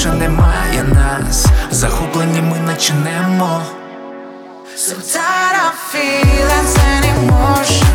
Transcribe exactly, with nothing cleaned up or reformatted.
більше немає нас, захоплені ми наче немо. So tired of feelings and emotions.